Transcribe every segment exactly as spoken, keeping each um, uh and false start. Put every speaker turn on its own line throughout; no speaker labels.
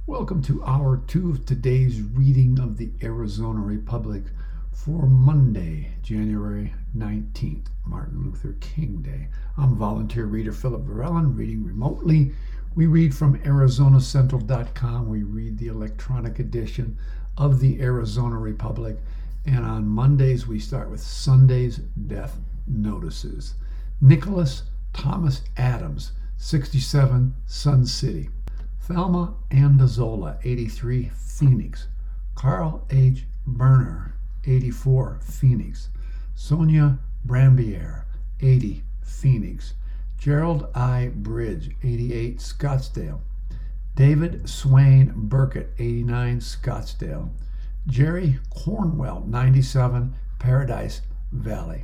Welcome to hour two of today's reading of the Arizona Republic for Monday, January nineteenth, Martin Luther King Day. I'm volunteer reader Philip Varellen, reading remotely. We read from Arizona Central dot com. We read the electronic edition of the Arizona Republic. And on Mondays, we start with Sunday's death notices. Nicholas Thomas Adams, sixty-seven, Sun City. Thelma Andazola, eighty-three, Phoenix. Carl H. Berner, eighty-four, Phoenix. Sonia Brambier, eighty, Phoenix. Gerald I. Bridge, eighty-eight, Scottsdale. David Swain Burkett, eighty-nine, Scottsdale. Jerry Cornwell, ninety-seven, Paradise Valley.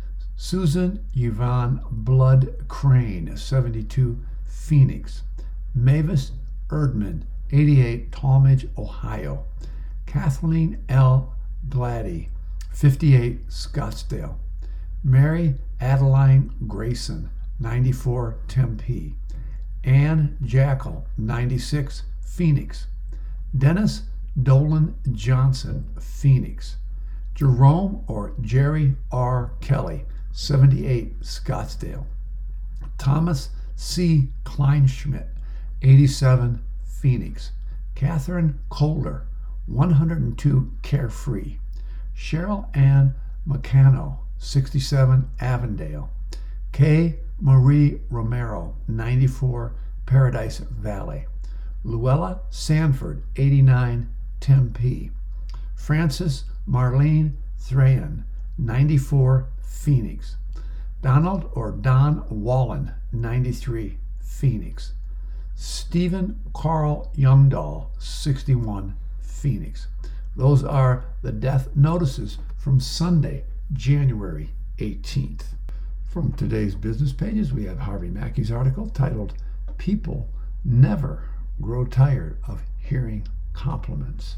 Susan Yvonne Blood Crane, seventy-two, Phoenix. Mavis Erdman, eighty-eight, Talmadge, Ohio. Kathleen L. Gladdy, fifty-eight, Scottsdale. Mary Adeline Grayson, ninety-four, Tempe. Ann Jackal, ninety-six, Phoenix. Dennis Dolan Johnson, Phoenix. Jerome or Jerry R. Kelly, seventy-eight, Scottsdale. Thomas C. Kleinschmidt, eighty-seven, Phoenix. Catherine Kohler, one hundred two, Carefree. Cheryl Ann McCanno, sixty-seven, Avondale. K. Marie Romero, ninety-four, Paradise Valley. Luella Sanford, eighty-nine, Tempe. Frances Marlene Thrayan, ninety-four, Phoenix. Donald or Don Wallen, ninety-three, Phoenix. Stephen Carl Youngdahl, sixty-one, Phoenix. Those are the death notices from Sunday, January eighteenth. From today's business pages, we have Harvey Mackey's article titled, "People Never Grow Tired of Hearing Compliments."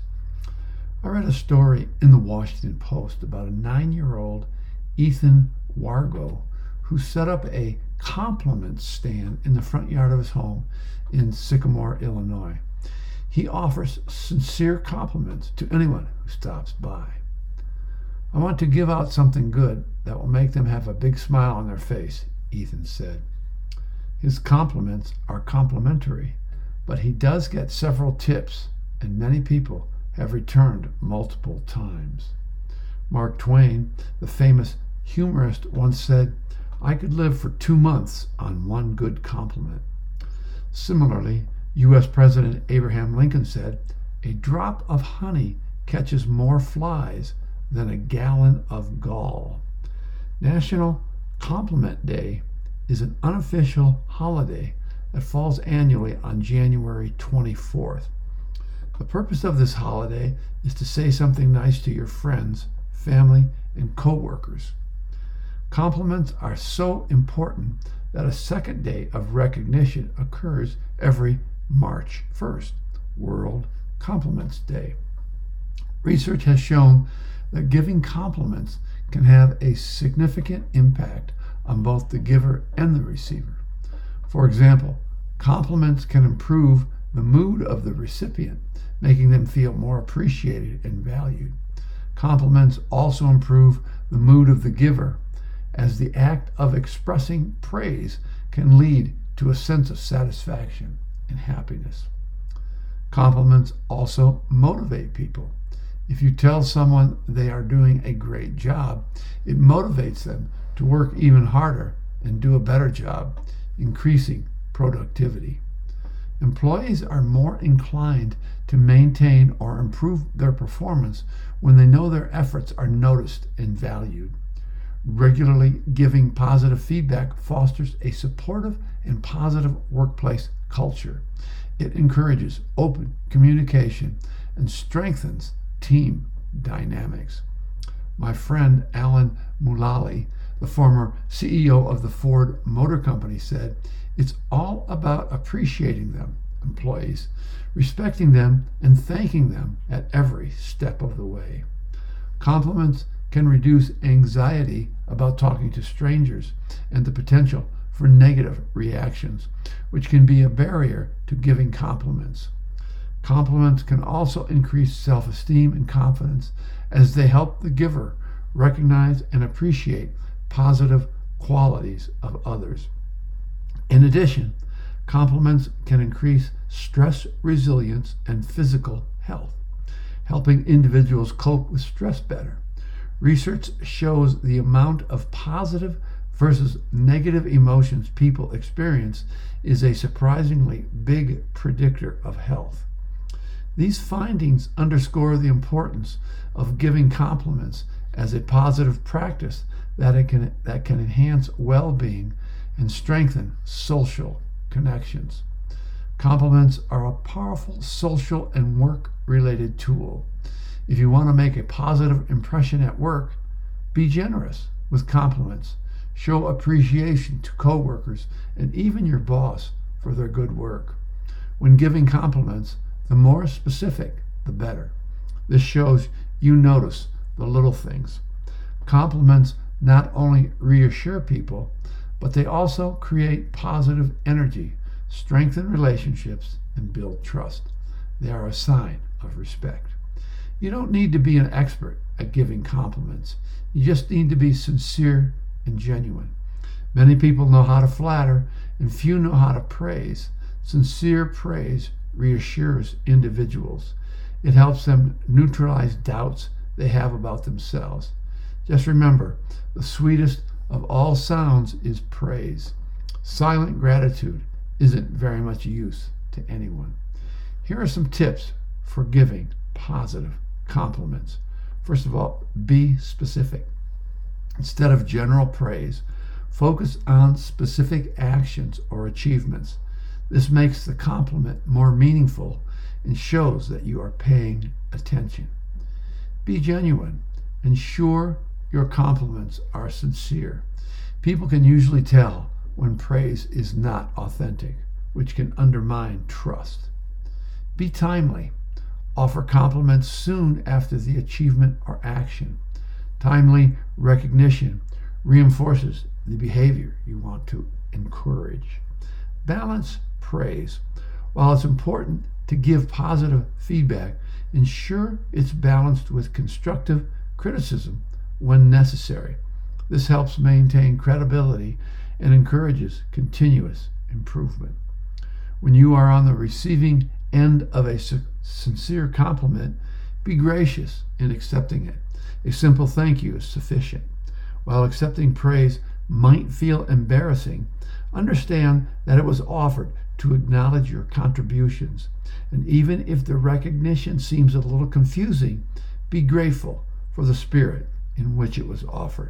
I read a story in the Washington Post about a nine-year-old Ethan Wargo who set up a compliment stand in the front yard of his home in Sycamore, Illinois. He offers sincere compliments to anyone who stops by. "I want to give out something good that will make them have a big smile on their face," Ethan said. His compliments are complimentary, but he does get several tips, and many people have returned multiple times. Mark Twain, the famous humorist, once said, "I could live for two months on one good compliment." Similarly, U S President Abraham Lincoln said, "A drop of honey catches more flies than a gallon of gall." National Compliment Day is an unofficial holiday that falls annually on January twenty-fourth. The purpose of this holiday is to say something nice to your friends, family, and co-workers. Compliments are so important that a second day of recognition occurs every March first, World Compliments Day. Research has shown that giving compliments can have a significant impact on both the giver and the receiver. For example, compliments can improve the mood of the recipient, making them feel more appreciated and valued. Compliments also improve the mood of the giver, as the act of expressing praise can lead to a sense of satisfaction and happiness. Compliments also motivate people. If you tell someone they are doing a great job, it motivates them to work even harder and do a better job, increasing productivity. Employees are more inclined to maintain or improve their performance when they know their efforts are noticed and valued. Regularly giving positive feedback fosters a supportive and positive workplace culture. It encourages open communication and strengthens team dynamics. My friend Alan Mulally, the former C E O of the Ford Motor Company, said, "It's all about appreciating them, employees, respecting them, and thanking them at every step of the way." Compliments can reduce anxiety about talking to strangers and the potential for negative reactions, which can be a barrier to giving compliments. Compliments can also increase self-esteem and confidence as they help the giver recognize and appreciate positive qualities of others. In addition, compliments can increase stress resilience and physical health, helping individuals cope with stress better. Research shows the amount of positive versus negative emotions people experience is a surprisingly big predictor of health. These findings underscore the importance of giving compliments as a positive practice that it can that can enhance well-being and strengthen social connections. Compliments are a powerful social and work-related tool. If you want to make a positive impression at work, be generous with compliments. Show appreciation to coworkers and even your boss for their good work. When giving compliments, the more specific, the better. This shows you notice the little things. Compliments not only reassure people, but they also create positive energy, strengthen relationships, and build trust. They are a sign of respect. You don't need to be an expert at giving compliments. You just need to be sincere and genuine. Many people know how to flatter, and few know how to praise. Sincere praise reassures individuals. It helps them neutralize doubts they have about themselves. Just remember, the sweetest of all sounds is praise. Silent gratitude isn't very much use to anyone. Here are some tips for giving positive compliments. First of all, be specific. Instead of general praise, focus on specific actions or achievements. This makes the compliment more meaningful and shows that you are paying attention. Be genuine. Ensure your compliments are sincere. People can usually tell when praise is not authentic, which can undermine trust. Be timely. Offer compliments soon after the achievement or action. Timely recognition reinforces the behavior you want to encourage. Balance praise. While it's important to give positive feedback, ensure it's balanced with constructive criticism when necessary. This helps maintain credibility and encourages continuous improvement. When you are on the receiving end of a sincere compliment, be gracious in accepting it. A simple thank you is sufficient. While accepting praise might feel embarrassing, understand that it was offered to acknowledge your contributions. And even if the recognition seems a little confusing, be grateful for the spirit in which it was offered.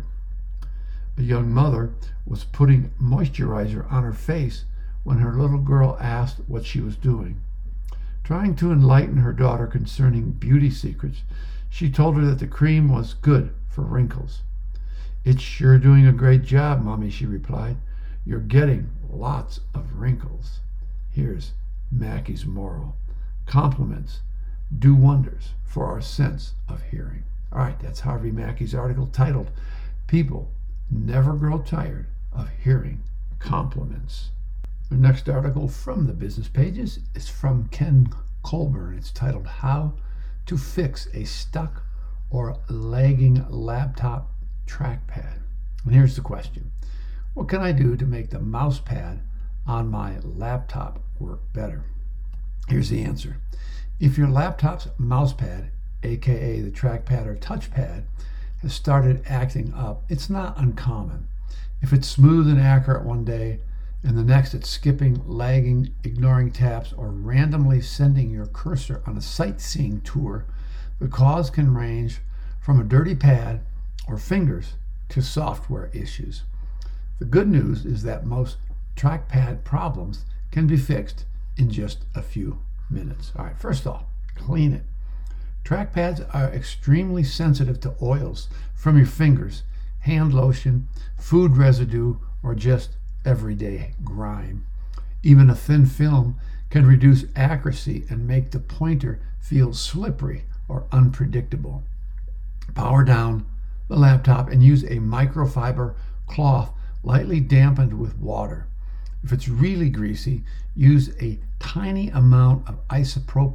A young mother was putting moisturizer on her face when her little girl asked what she was doing. Trying to enlighten her daughter concerning beauty secrets, she told her that the cream was good for wrinkles. "It's sure doing a great job, Mommy," she replied. "You're getting lots of wrinkles." Here's Mackey's moral. Compliments do wonders for our sense of hearing. All right, that's Harvey Mackey's article titled, "People Never Grow Tired of Hearing Compliments." The next article from the business pages is from Ken Colburn. It's titled, "How to Fix a Stuck or Lagging Laptop Trackpad." And here's the question. What can I do to make the mouse pad on my laptop work better? Here's the answer. If your laptop's mouse pad, aka the trackpad or touchpad, has started acting up, it's not uncommon. If it's smooth and accurate one day, and the next it's skipping, lagging, ignoring taps, or randomly sending your cursor on a sightseeing tour, the cause can range from a dirty pad or fingers to software issues. The good news is that most trackpad problems can be fixed in just a few minutes. All right, first off, clean it. Trackpads are extremely sensitive to oils from your fingers, hand lotion, food residue, or just everyday grime. Even a thin film can reduce accuracy and make the pointer feel slippery or unpredictable. Power down the laptop and use a microfiber cloth lightly dampened with water. If it's really greasy, use a tiny amount of isopropyl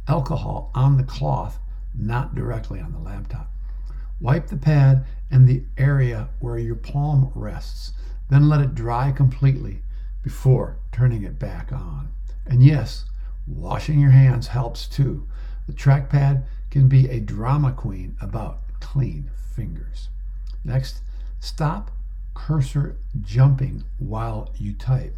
alcohol on the cloth, not directly on the laptop. Wipe the pad and the area where your palm rests, then let it dry completely before turning it back on. And yes, washing your hands helps too. The trackpad can be a drama queen about clean fingers. Next, stop cursor jumping while you type.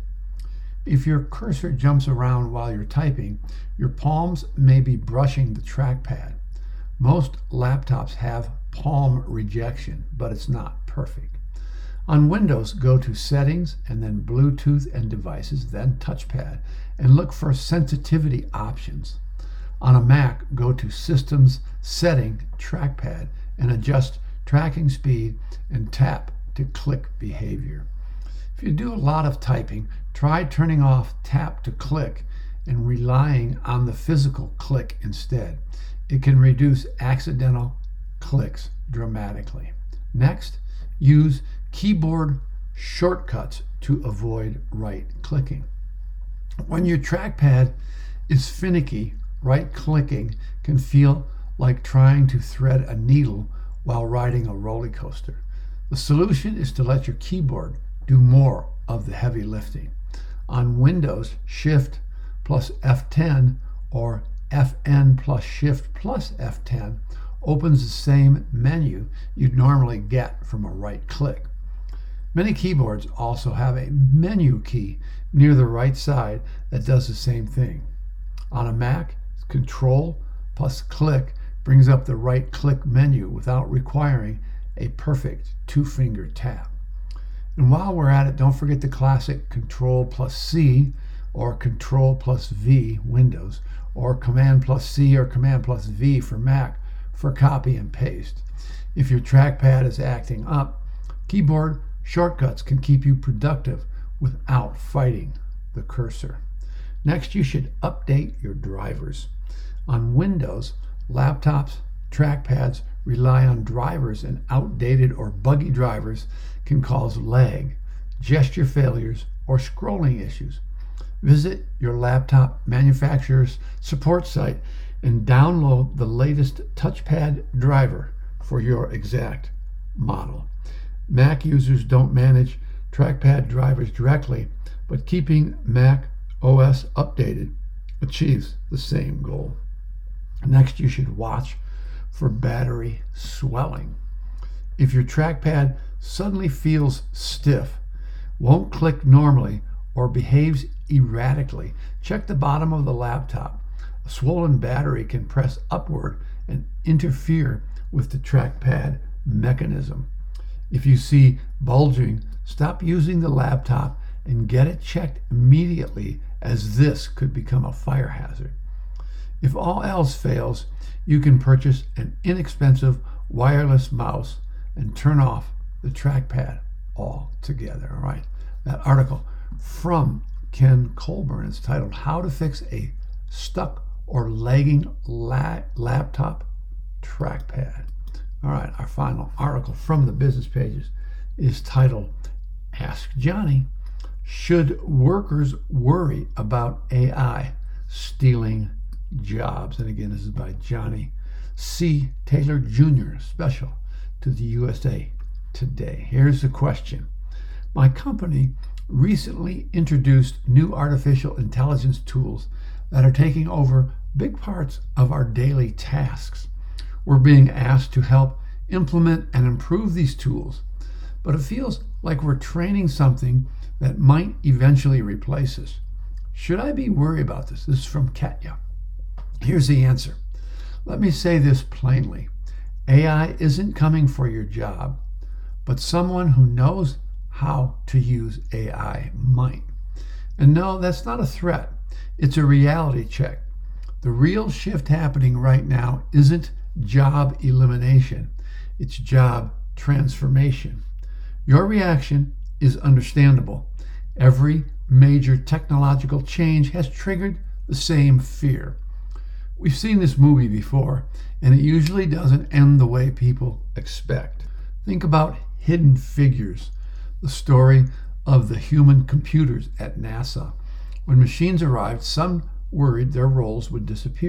If your cursor jumps around while you're typing, your palms may be brushing the trackpad. Most laptops have palm rejection, but it's not perfect. On Windows, go to Settings and then Bluetooth and Devices, then Touchpad, and look for sensitivity options. On a Mac, go to Systems, Setting, Trackpad, and adjust tracking speed and tap to click behavior. If you do a lot of typing, try turning off tap to click and relying on the physical click instead. It can reduce accidental clicks dramatically. Next, use keyboard shortcuts to avoid right clicking. When your trackpad is finicky, right clicking can feel like trying to thread a needle while riding a roller coaster. The solution is to let your keyboard do more of the heavy lifting. On Windows, Shift plus F ten or F N plus Shift plus F ten opens the same menu you'd normally get from a right click. Many keyboards also have a menu key near the right side that does the same thing. On a Mac, Control plus click brings up the right click menu without requiring a perfect two-finger tap. And while we're at it, don't forget the classic Control plus C or Control plus V Windows, or Command plus C or Command plus V for Mac for copy and paste. If your trackpad is acting up, keyboard shortcuts can keep you productive without fighting the cursor. Next, you should update your drivers. On Windows, laptops, trackpads rely on drivers, and outdated or buggy drivers can cause lag, gesture failures, or scrolling issues. Visit your laptop manufacturer's support site and download the latest touchpad driver for your exact model. Mac users don't manage trackpad drivers directly, but keeping Mac O S updated achieves the same goal. Next, you should watch for battery swelling. If your trackpad suddenly feels stiff, won't click normally, or behaves erratically, check the bottom of the laptop. A swollen battery can press upward and interfere with the trackpad mechanism. If you see bulging, stop using the laptop and get it checked immediately, as this could become a fire hazard. If all else fails, you can purchase an inexpensive wireless mouse and turn off the trackpad altogether. All right, that article from Ken Colburn is titled "How to Fix a Stuck or Lagging la- Laptop Trackpad." All right, our final article from the business pages is titled "Ask Johnny, Should Workers Worry About A I Stealing Jobs?" And again, this is by Johnny C. Taylor Junior, special to the U S A Today. Here's the question. My company recently introduced new artificial intelligence tools that are taking over big parts of our daily tasks. We're being asked to help implement and improve these tools, but it feels like we're training something that might eventually replace us. Should I be worried about this? This is from Katya. Here's the answer. Let me say this plainly. A I isn't coming for your job, but someone who knows how to use A I might. And no, that's not a threat. It's a reality check. The real shift happening right now isn't job elimination. It's job transformation. Your reaction is understandable. Every major technological change has triggered the same fear. We've seen this movie before, and it usually doesn't end the way people expect. Think about Hidden Figures, the story of the human computers at NASA. When machines arrived, some worried their roles would disappear.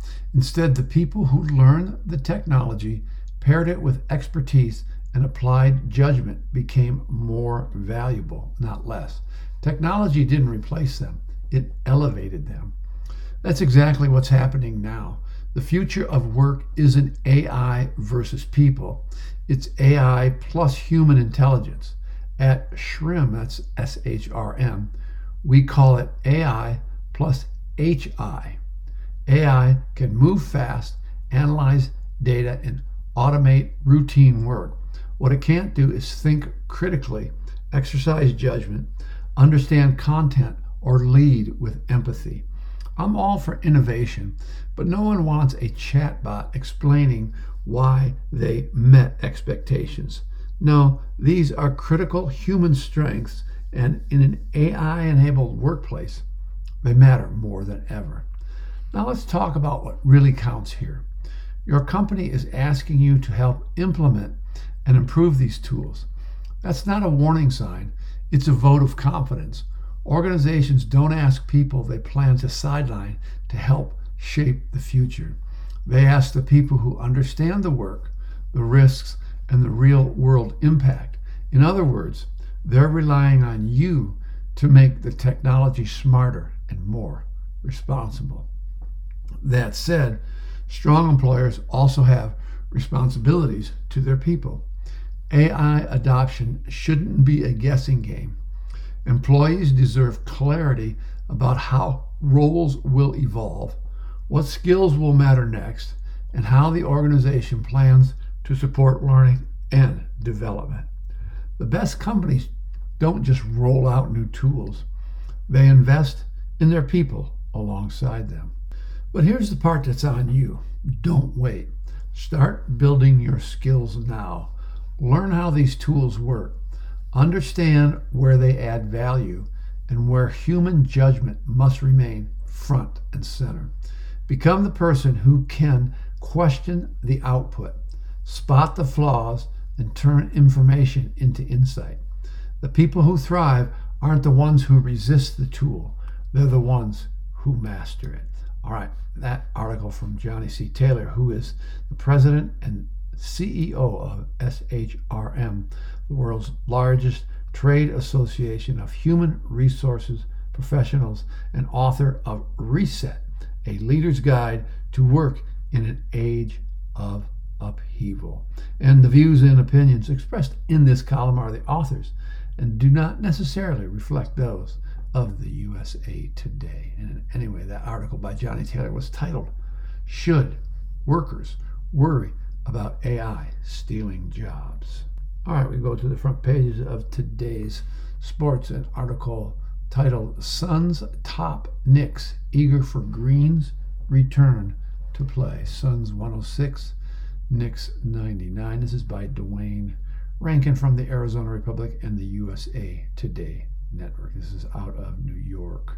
Instead, the people who learned the technology, paired it with expertise, and applied judgment became more valuable, not less. Technology didn't replace them, it elevated them. That's exactly what's happening now. The future of work isn't A I versus people, it's A I plus human intelligence. At SHRM, that's S H R M, we call it A I plus H I. A I can move fast, analyze data, and automate routine work. What it can't do is think critically, exercise judgment, understand content, or lead with empathy. I'm all for innovation, but no one wants a chatbot explaining why they met expectations. No, these are critical human strengths, and in an A I-enabled workplace, they matter more than ever. Now let's talk about what really counts here. Your company is asking you to help implement and improve these tools. That's not a warning sign, it's a vote of confidence. Organizations don't ask people they plan to sideline to help shape the future. They ask the people who understand the work, the risks, and the real world impact. In other words, they're relying on you to make the technology smarter and more responsible. That said, strong employers also have responsibilities to their people. A I adoption shouldn't be a guessing game. Employees deserve clarity about how roles will evolve, what skills will matter next, and how the organization plans to support learning and development. The best companies don't just roll out new tools, they invest in their people alongside them. But here's the part that's on you. Don't wait. Start building your skills now. Learn how these tools work. Understand where they add value and where human judgment must remain front and center. Become the person who can question the output, spot the flaws, and turn information into insight. The people who thrive aren't the ones who resist the tool. They're the ones who master it. All right, that article from Johnny C. Taylor, who is the president and C E O of S H R M, the world's largest trade association of human resources professionals, and author of Reset, a leader's guide to work in an age of upheaval. And the views and opinions expressed in this column are the authors and do not necessarily reflect those of the U S A Today. And anyway, that article by Johnny Taylor was titled, Should Workers Worry About A I Stealing Jobs? All right, we go to the front pages of today's sports, an article titled, Suns Top Knicks Eager for Green's Return to Play. Suns one oh six, Knicks ninety-nine. This is by Dwayne Rankin from the Arizona Republic and the U S A Today Network. This is out of New York.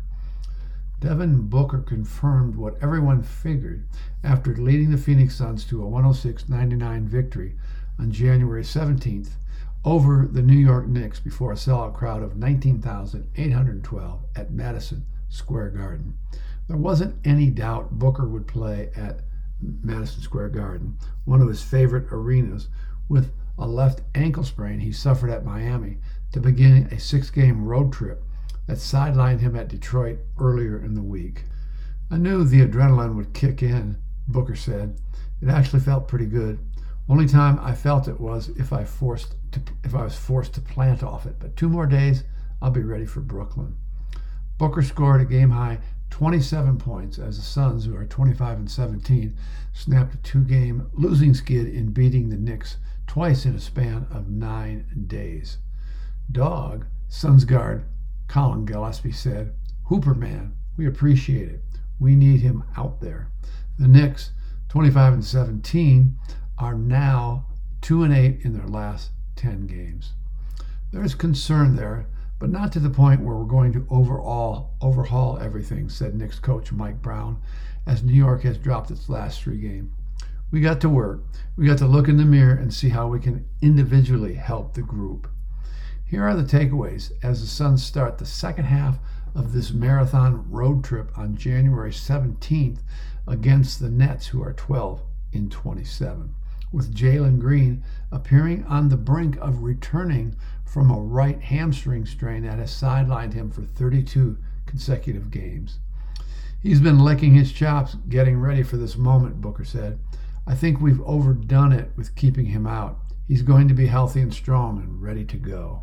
Devin Booker confirmed what everyone figured after leading the Phoenix Suns to a one oh six ninety-nine victory on January seventeenth over the New York Knicks before a sellout crowd of nineteen thousand eight hundred twelve at Madison Square Garden. There wasn't any doubt Booker would play at Madison Square Garden, one of his favorite arenas, with a left ankle sprain he suffered at Miami to begin a six-game road trip that sidelined him at Detroit earlier in the week. I knew the adrenaline would kick in, Booker said. It actually felt pretty good. Only time I felt it was if I forced to, if I was forced to plant off it. But two more days, I'll be ready for Brooklyn. Booker scored a game-high twenty-seven points as the Suns, who are twenty-five and seventeen, snapped a two-game losing skid in beating the Knicks twice in a span of nine days. Dog, Suns guard Colin Gillespie said, Hooper man, we appreciate it. We need him out there. The Knicks, twenty-five and seventeen, are now two and eight in their last ten games. There's concern there, but not to the point where we're going to overall overhaul everything, said Knicks coach Mike Brown, as New York has dropped its last three games. We got to work. We got to look in the mirror and see how we can individually help the group. Here are the takeaways as the Suns start the second half of this marathon road trip on January seventeenth against the Nets, who are twelve and twenty-seven, with Jalen Green appearing on the brink of returning from a right hamstring strain that has sidelined him for thirty-two consecutive games. He's been licking his chops getting ready for this moment, Booker said. I think we've overdone it with keeping him out. He's going to be healthy and strong and ready to go.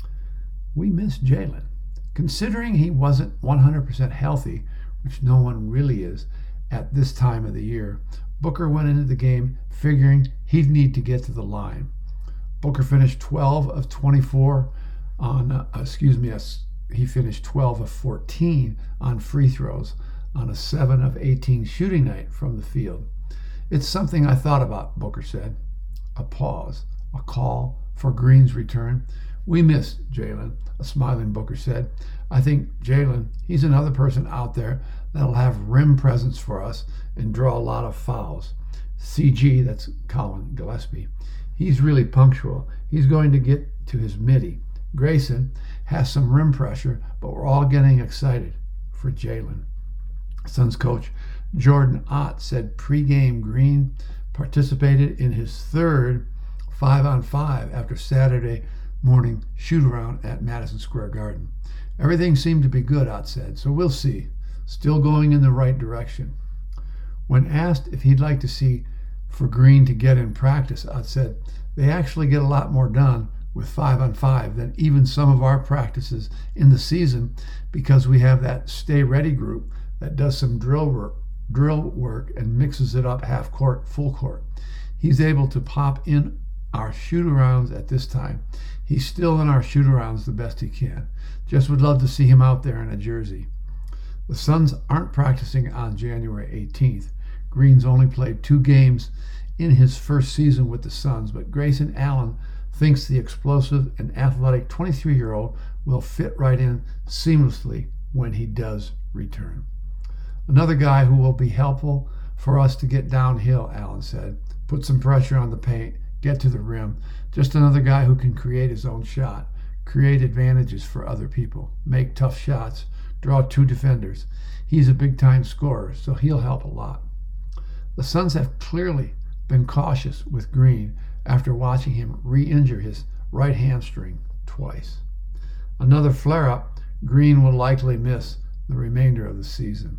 We miss Jalen. Considering he wasn't one hundred percent healthy, which no one really is at this time of the year, Booker went into the game figuring he'd need to get to the line. Booker finished twelve of twenty-four on, uh, excuse me, he finished twelve of fourteen on free throws on a seven of eighteen shooting night from the field. It's something I thought about, Booker said. A pause, a call for Green's return. We miss Jalen, a smiling Booker said. I think Jalen, he's another person out there that'll have rim presence for us and draw a lot of fouls. C G, that's Colin Gillespie, he's really punctual. He's going to get to his midi. Grayson has some rim pressure, but we're all getting excited for Jalen. Suns coach Jordan Ott said pregame Green participated in his third five-on-five after Saturday morning shoot-around at Madison Square Garden. Everything seemed to be good, Ott said, so we'll see. Still going in the right direction. When asked if he'd like to see for Green to get in practice, Ott said, they actually get a lot more done with five-on-five than even some of our practices in the season because we have that stay ready group that does some drill work, drill work and mixes it up half court, full court. He's able to pop in our shoot-arounds at this time. He's still in our shoot-arounds the best he can. Just would love to see him out there in a jersey. The Suns aren't practicing on January eighteenth. Green's only played two games in his first season with the Suns, but Grayson Allen thinks the explosive and athletic twenty-three-year-old will fit right in seamlessly when he does return. Another guy who will be helpful for us to get downhill, Allen said. Put some pressure on the paint, get to the rim. Just another guy who can create his own shot, create advantages for other people, make tough shots, draw two defenders. He's a big-time scorer, so he'll help a lot. The Suns have clearly been cautious with Green after watching him re-injure his right hamstring twice. Another flare-up, Green will likely miss the remainder of the season.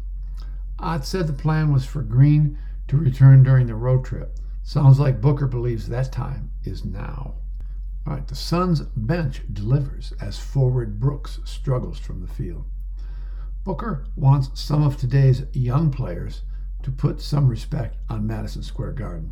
Ott said the plan was for Green to return during the road trip. Sounds like Booker believes that time is now. All right, the Suns bench delivers as forward Brooks struggles from the field. Booker wants some of today's young players to put some respect on Madison Square Garden.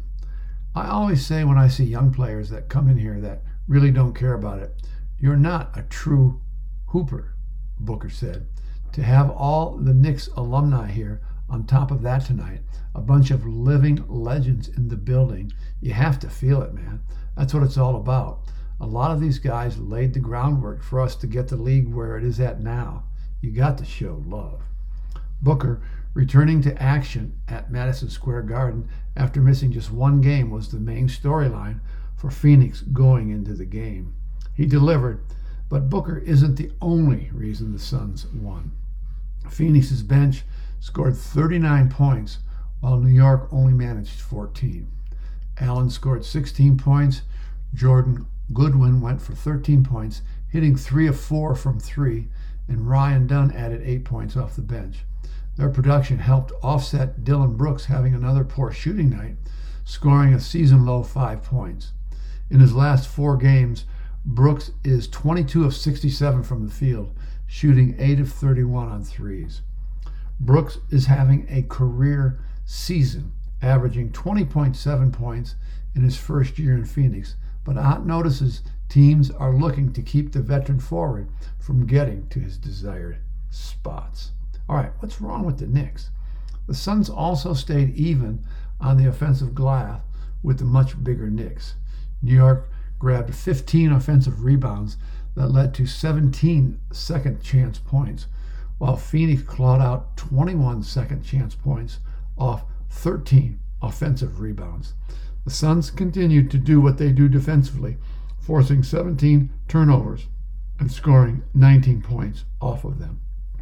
I always say when I see young players that come in here that really don't care about it, you're not a true hooper, Booker said. To have all the Knicks alumni here on top of that tonight, a bunch of living legends in the building, you have to feel it, man. That's what it's all about. A lot of these guys laid the groundwork for us to get the league where it is at now. You got to show love. Booker, returning to action at Madison Square Garden after missing just one game, was the main storyline for Phoenix going into the game. He delivered, but Booker isn't the only reason the Suns won. Phoenix's bench scored thirty-nine points, while New York only managed fourteen. Allen scored sixteen points. Jordan Goodwin went for thirteen points, hitting three of four from three, and Ryan Dunn added eight points off the bench. Their production helped offset Dillon Brooks having another poor shooting night, scoring a season-low five points. In his last four games, Brooks is twenty-two of sixty-seven from the field, shooting eight of thirty-one on threes. Brooks is having a career season, averaging twenty point seven points in his first year in Phoenix, but Ott notices teams are looking to keep the veteran forward from getting to his desired spots. All right, what's wrong with the Knicks? The Suns also stayed even on the offensive glass with the much bigger Knicks. New York grabbed fifteen offensive rebounds that led to seventeen second chance points, while Phoenix clawed out twenty-one second chance points off thirteen offensive rebounds. The Suns continued to do what they do defensively, forcing seventeen turnovers and scoring nineteen points off of them.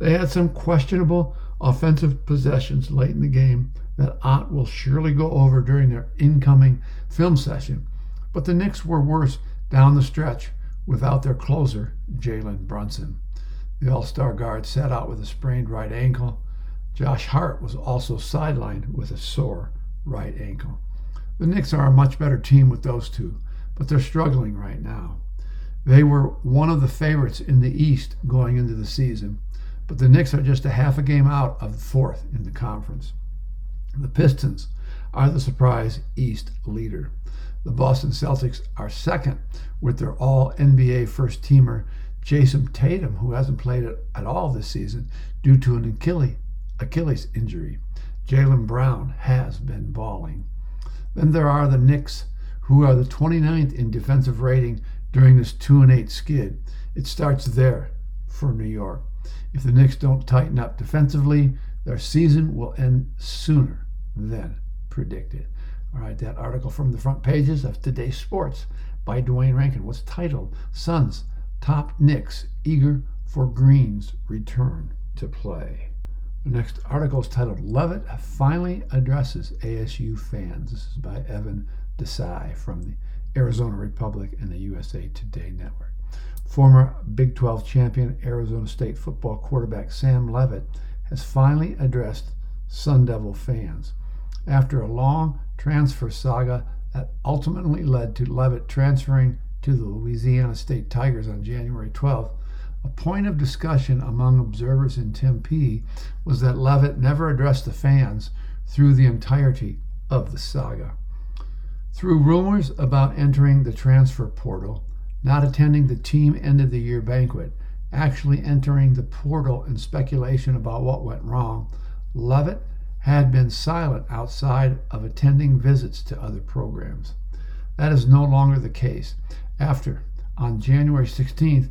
They had some questionable offensive possessions late in the game that Ott will surely go over during their incoming film session, but the Knicks were worse down the stretch without their closer, Jalen Brunson. The All-Star guard sat out with a sprained right ankle. Josh Hart was also sidelined with a sore right ankle. The Knicks are a much better team with those two, but they're struggling right now. They were one of the favorites in the East going into the season, but the Knicks are just a half a game out of fourth in the conference. The Pistons are the surprise East leader. The Boston Celtics are second with their all-N B A first-teamer Jason Tatum, who hasn't played at all this season due to an Achilles, Achilles injury. Jaylen Brown has been balling. Then there are the Knicks, who are the twenty-ninth in defensive rating during this two and eight skid. It starts there for New York. If the Knicks don't tighten up defensively, their season will end sooner than predicted. All right, that article from the front pages of Today's Sports by Dwayne Rankin was titled, Suns Top Knicks Eager for Green's Return to Play. The next article is titled, Levitt Finally Addresses A S U Fans. This is by Evan Desai from the Arizona Republic and the U S A Today Network. Former Big twelve champion Arizona State football quarterback Sam Levitt has finally addressed Sun Devil fans. After a long transfer saga that ultimately led to Levitt transferring to the Louisiana State Tigers on January twelfth, a point of discussion among observers in Tempe was that Levitt never addressed the fans through the entirety of the saga. Through rumors about entering the transfer portal, not attending the team end-of-the-year banquet, actually entering the portal, and speculation about what went wrong, Levitt had been silent outside of attending visits to other programs. That is no longer the case. After, on January sixteenth,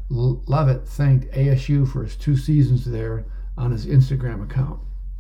Levitt thanked A S U for his two seasons there on his Instagram account.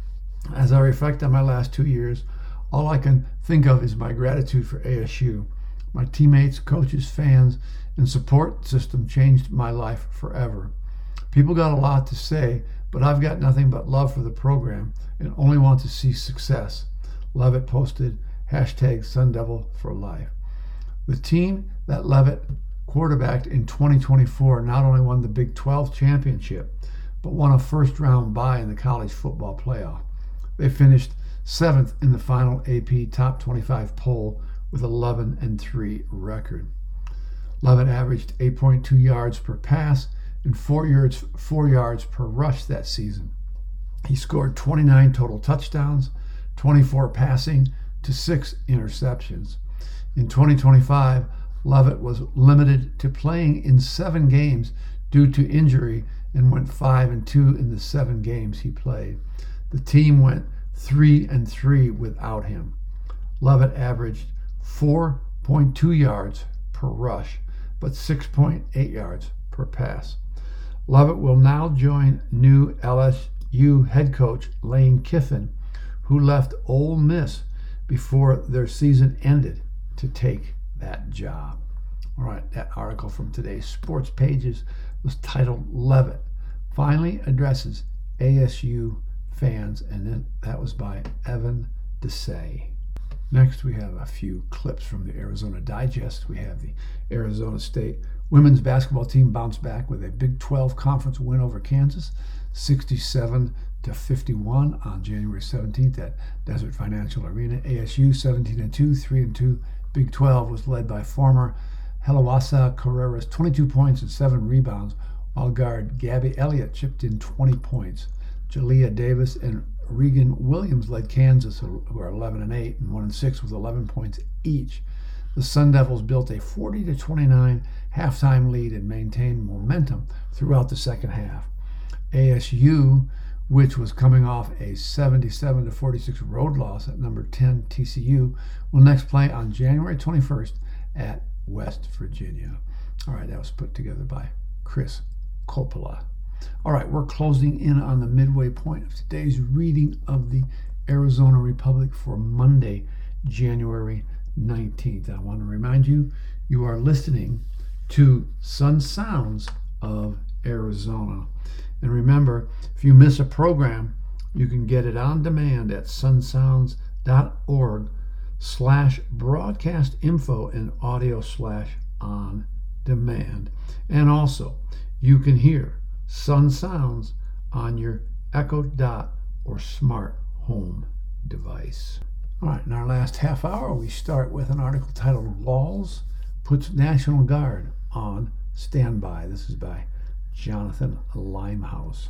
As I reflect on my last two years, all I can think of is my gratitude for A S U. My teammates, coaches, fans, and support system changed my life forever. People got a lot to say, but I've got nothing but love for the program and only want to see success. Levitt posted hashtag Sun Devil for life. The team that Levitt quarterbacked in twenty twenty-four not only won the Big twelve championship, but won a first-round bye in the college football playoff. They finished seventh in the final A P Top twenty-five poll with eleven and three record. Levitt averaged eight point two yards per pass and four yards, four yards per rush that season. He scored twenty-nine total touchdowns, twenty-four passing to six interceptions. In twenty twenty-five, Levitt was limited to playing in seven games due to injury and went five and two in the seven games he played. The team went three and three without him. Levitt averaged four point two yards per rush, but six point eight yards per pass. Levitt will now join new L S U head coach Lane Kiffin, who left Ole Miss before their season ended to take that job. All right, that article from today's sports pages was titled Levitt Finally Addresses A S U Fans, and then that was by Evan Desai. Next, we have a few clips from the Arizona Digest. We have the Arizona State women's basketball team bounced back with a Big twelve conference win over Kansas, sixty-seven to fifty-one on January seventeenth at Desert Financial Arena. A S U seventeen and two, three and two. Big twelve was led by former Helawasa Carreras, twenty-two points and seven rebounds, while guard Gabby Elliott chipped in twenty points. Jalea Davis and Regan Williams led Kansas, who are eleven and eight and one and six with eleven points each. The Sun Devils built a forty to twenty-nine halftime lead and maintained momentum throughout the second half. A S U, which was coming off a seventy-seven to forty-six road loss at number ten T C U, will next play on January twenty-first at West Virginia. All right, that was put together by Chris Coppola. All right, we're closing in on the midway point of today's reading of the Arizona Republic for Monday, January nineteenth. I want to remind you, you are listening to Sun Sounds of Arizona. And remember, if you miss a program, you can get it on demand at sunsounds.org slash broadcast info and audio slash on demand. And also, you can hear Sun Sounds on your Echo Dot or smart home device. All right, in our last half hour, we start with an article titled Walz Puts National Guard on Standby. This is by Jonathan Limehouse.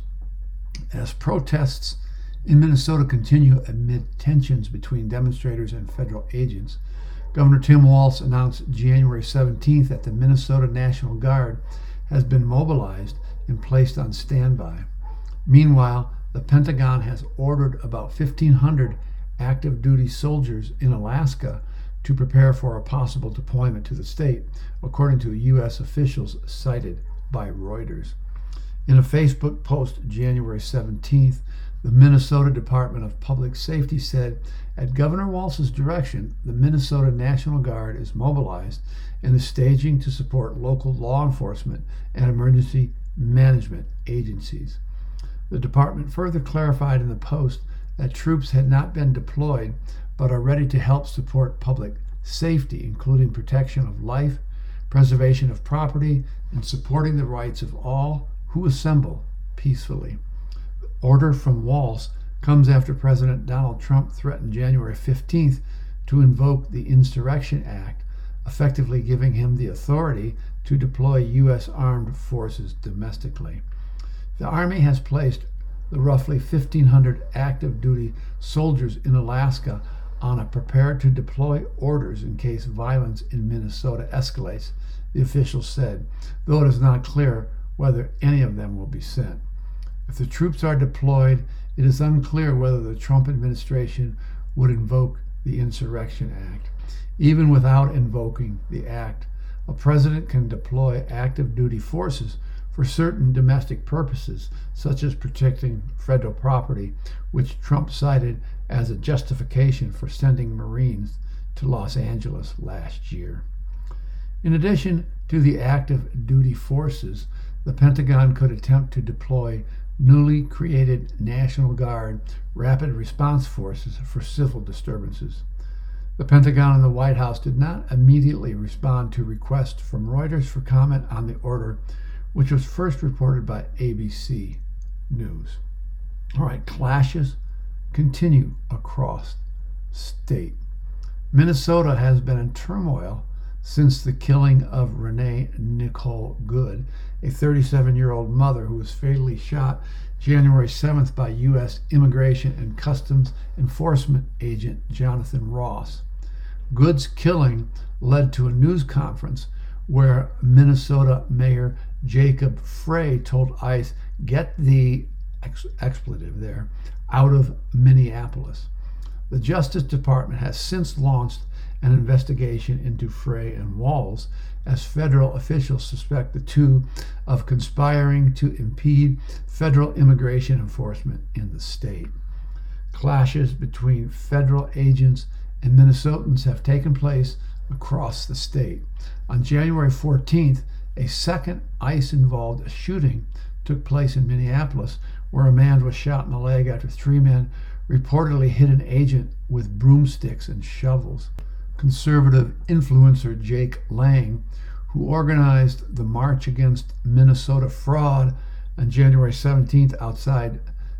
As protests in Minnesota continue amid tensions between demonstrators and federal agents, Governor Tim Walz announced January seventeenth that the Minnesota National Guard has been mobilized and placed on standby. Meanwhile, the Pentagon has ordered about fifteen hundred active duty soldiers in Alaska to prepare for a possible deployment to the state, according to U S officials cited by Reuters. In a Facebook post January seventeenth, the Minnesota Department of Public Safety said, at Governor Walz's direction, the Minnesota National Guard is mobilized and is staging to support local law enforcement and emergency management agencies. The department further clarified in the post that troops had not been deployed but are ready to help support public safety, including protection of life, preservation of property, and supporting the rights of all who assemble peacefully. The order from Walz comes after President Donald Trump threatened January fifteenth to invoke the Insurrection Act, effectively giving him the authority to deploy U S armed forces domestically. The Army has placed the roughly fifteen hundred active duty soldiers in Alaska on a prepare to deploy orders in case violence in Minnesota escalates, the officials said, though it is not clear whether any of them will be sent. If the troops are deployed, it is unclear whether the Trump administration would invoke the Insurrection Act. Even without invoking the act, a president can deploy active duty forces for certain domestic purposes, such as protecting federal property, which Trump cited as a justification for sending Marines to Los Angeles last year. In addition to the active duty forces, the Pentagon could attempt to deploy newly created National Guard Rapid Response Forces for civil disturbances. The Pentagon and the White House did not immediately respond to requests from Reuters for comment on the order, which was first reported by A B C News. All right, clashes continue across state. Minnesota has been in turmoil since the killing of Renee Nicole Good, a thirty-seven-year-old mother who was fatally shot January seventh by U S Immigration and Customs Enforcement agent Jonathan Ross. Good's killing led to a news conference where Minnesota Mayor Jacob Frey told ICE, get the ex- expletive there, out of Minneapolis. The Justice Department has since launched an investigation into Frey and Walz, as federal officials suspect the two of conspiring to impede federal immigration enforcement in the state. Clashes between federal agents and Minnesotans have taken place across the state. On January fourteenth, a second ICE-involved shooting took place in Minneapolis, where a man was shot in the leg after three men reportedly hit an agent with broomsticks and shovels. Conservative influencer Jake Lang, who organized the March Against Minnesota Fraud on January seventeenth outside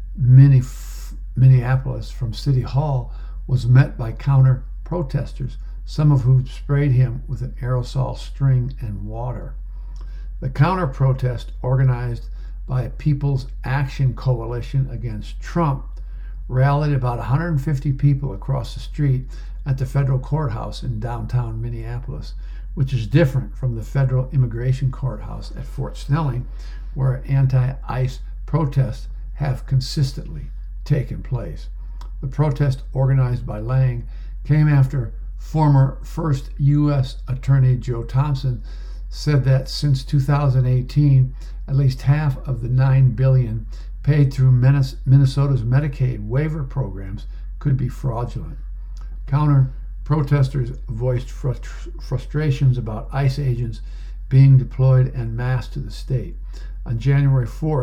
Minneapolis from City Hall, was met by counter-protesters, some of whom sprayed him with an aerosol string and water. The counter-protest, organized by People's Action Coalition Against Trump, rallied about one hundred fifty people across the street at the federal courthouse in downtown Minneapolis, which is different from the federal immigration courthouse at Fort Snelling, where anti-ICE protests have consistently taken place. The protest, organized by Lang, came after former first U S Attorney Joe Thompson said that since two thousand eighteen, at least half of the nine billion dollars paid through Minnesota's Medicaid waiver programs could be fraudulent. Counter-protesters voiced frust- frustrations about ICE agents being deployed en masse to the state. On January fourth,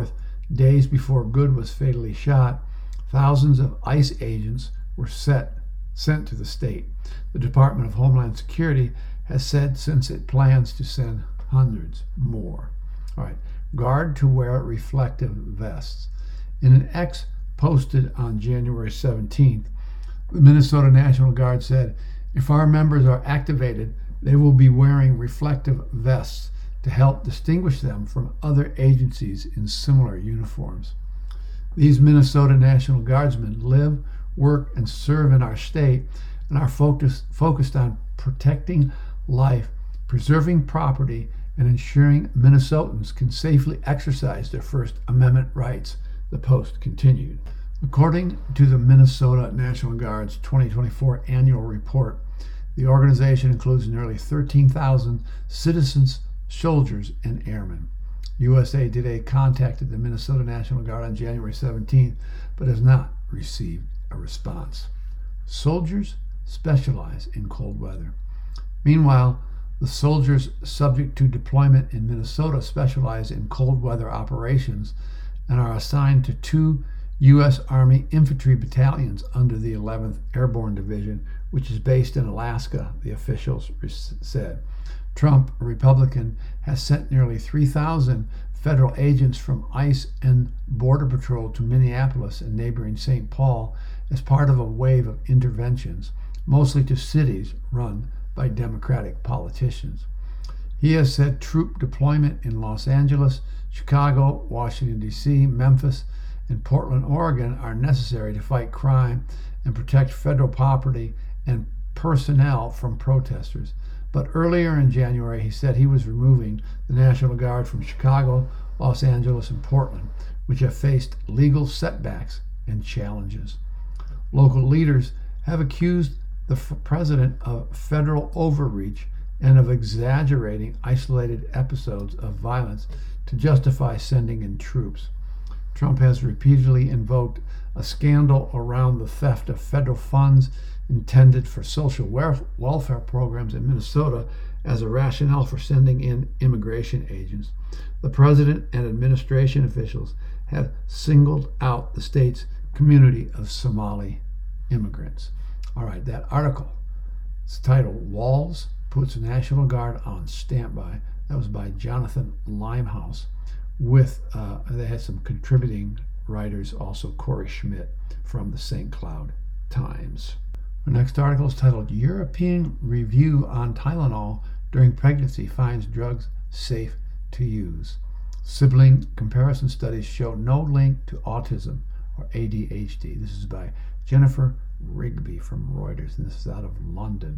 Days before Good was fatally shot, thousands of ICE agents were set, sent to the state. The Department of Homeland Security has said since it plans to send hundreds more. All right, guard to wear reflective vests. In an X posted on January seventeenth, the Minnesota National Guard said, if our members are activated, they will be wearing reflective vests to help distinguish them from other agencies in similar uniforms. These Minnesota National Guardsmen live, work, and serve in our state and are focused, focused on protecting life, preserving property, and ensuring Minnesotans can safely exercise their First Amendment rights, the Post continued. According to the Minnesota National Guard's twenty twenty-four annual report, the organization includes nearly thirteen thousand citizens, soldiers, and airmen. U S A Today contacted the Minnesota National Guard on January seventeenth, but has not received a response. Soldiers specialize in cold weather. Meanwhile, the soldiers subject to deployment in Minnesota specialize in cold weather operations and are assigned to two U S Army infantry battalions under the eleventh Airborne Division, which is based in Alaska, the officials said. Trump, a Republican, has sent nearly three thousand federal agents from ICE and Border Patrol to Minneapolis and neighboring Saint Paul as part of a wave of interventions, mostly to cities run by Democratic politicians. He has said troop deployment in Los Angeles, Chicago, Washington, D C, Memphis, and Portland, Oregon are necessary to fight crime and protect federal property and personnel from protesters. But earlier in January, he said he was removing the National Guard from Chicago, Los Angeles, and Portland, which have faced legal setbacks and challenges. Local leaders have accused the f- president of federal overreach and of exaggerating isolated episodes of violence to justify sending in troops. Trump has repeatedly invoked a scandal around the theft of federal funds intended for social welfare programs in Minnesota as a rationale for sending in immigration agents. The president and administration officials have singled out the state's community of Somali immigrants. All right, that article, it's titled Walz Puts National Guard on Standby. That was by Jonathan Limehouse. With uh, they had some contributing writers, also Corey Schmidt from the Saint Cloud Times. Our next article is titled European Review on Tylenol During Pregnancy Finds Drugs Safe to Use. Sibling comparison studies show no link to autism or A D H D. This is by Jennifer Rigby from Reuters, and this is out of London.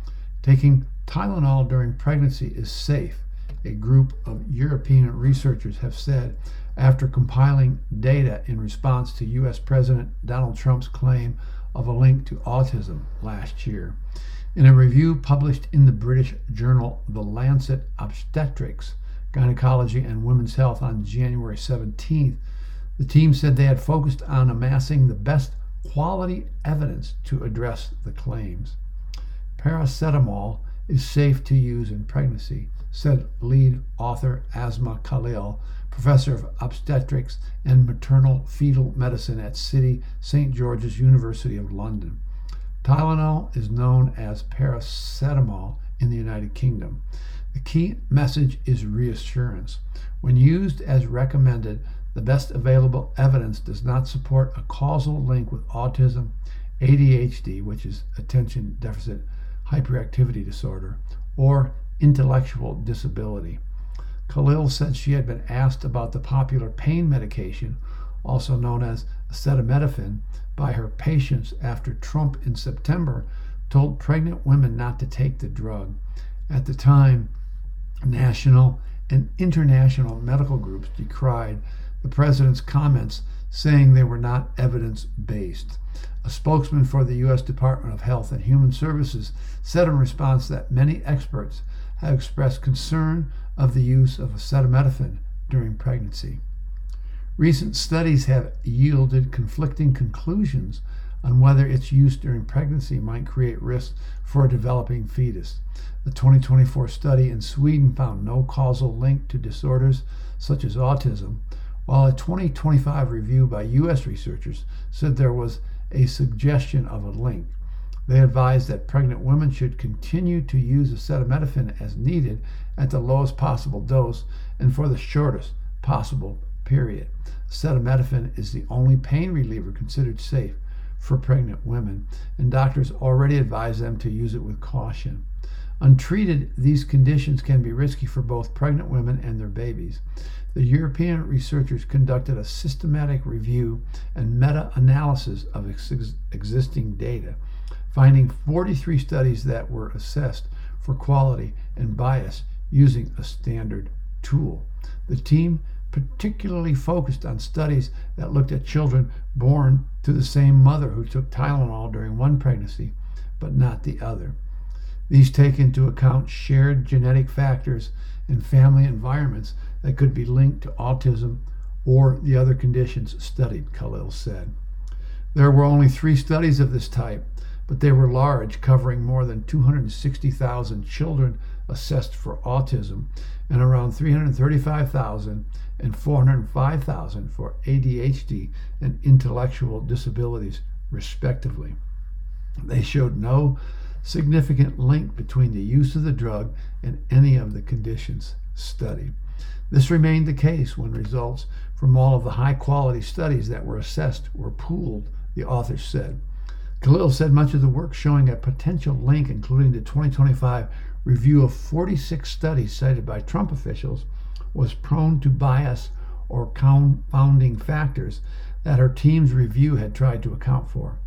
Taking Tylenol during pregnancy is safe, a group of European researchers have said after compiling data in response to U S President Donald Trump's claim of a link to autism last year. In a review published in the British journal The Lancet Obstetrics, Gynecology and Women's Health on January seventeenth, the team said they had focused on amassing the best quality evidence to address the claims. Paracetamol is safe to use in pregnancy, said lead author Asma Khalil, professor of obstetrics and maternal fetal medicine at City Saint George's University of London. Tylenol is known as paracetamol in the United Kingdom. The key message is reassurance. When used as recommended, the best available evidence does not support a causal link with autism, A D H D, which is attention deficit hyperactivity disorder, or intellectual disability. Khalil said she had been asked about the popular pain medication, also known as acetaminophen, by her patients after Trump in September told pregnant women not to take the drug. At the time, national and international medical groups decried the president's comments, saying they were not evidence-based. A spokesman for the U S Department of Health and Human Services said in response that many experts have expressed concern of the use of acetaminophen during pregnancy. Recent studies have yielded conflicting conclusions on whether its use during pregnancy might create risks for a developing fetus. The twenty twenty-four study in Sweden found no causal link to disorders such as autism while a twenty twenty-five review by U S researchers said there was a suggestion of a link. They advised that pregnant women should continue to use acetaminophen as needed at the lowest possible dose and for the shortest possible period. Acetaminophen is the only pain reliever considered safe for pregnant women, and doctors already advise them to use it with caution. Untreated, these conditions can be risky for both pregnant women and their babies. The European researchers conducted a systematic review and meta-analysis of ex- existing data, finding forty-three studies that were assessed for quality and bias using a standard tool. The team particularly focused on studies that looked at children born to the same mother who took Tylenol during one pregnancy, but not the other. These take into account shared genetic factors and family environments that could be linked to autism or the other conditions studied, Khalil said. There were only three studies of this type, but they were large, covering more than two hundred sixty thousand children assessed for autism and around three hundred thirty-five thousand and four hundred five thousand for A D H D and intellectual disabilities, respectively. They showed no significant link between the use of the drug and any of the conditions studied. This remained the case when results from all of the high-quality studies that were assessed were pooled, the authors said. Khalil said much of the work showing a potential link, including the twenty twenty-five review of forty-six studies cited by Trump officials, was prone to bias or confounding factors that her team's review had tried to account for.